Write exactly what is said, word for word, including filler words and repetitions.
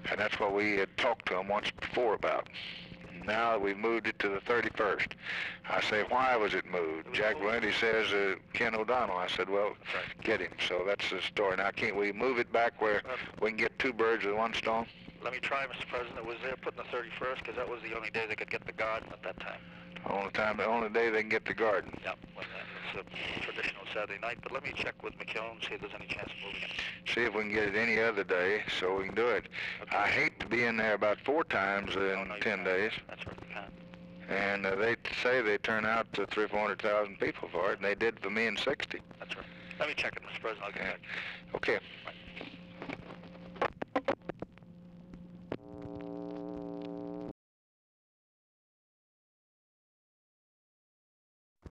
And that's what we had talked to them once before about. Now we moved it to the thirty-first. I say, why was it moved? was Jack moved. Valenti says uh, Ken O'Donnell. I said, well, Right. get him. So that's the story. Now, can't we move it back where we can get two birds with one stone? Let me try, Mister President. It was there putting the thirty-first because that was the only day they could get the garden at that time. Only time, the only day they can get the garden. Yeah, well, it's a traditional Saturday night. But let me check with McKellen and see if there's any chance of moving it. See if we can get it any other day so we can do it. Okay. I hate to be in there about four times in No, no, you ten can't. days. That's right, you can't. And uh, they say they turn out to three, four hundred thousand people for it, and they did for me in sixty. That's right. Let me check it, Mister President. I'll get Yeah. back. Okay. Right.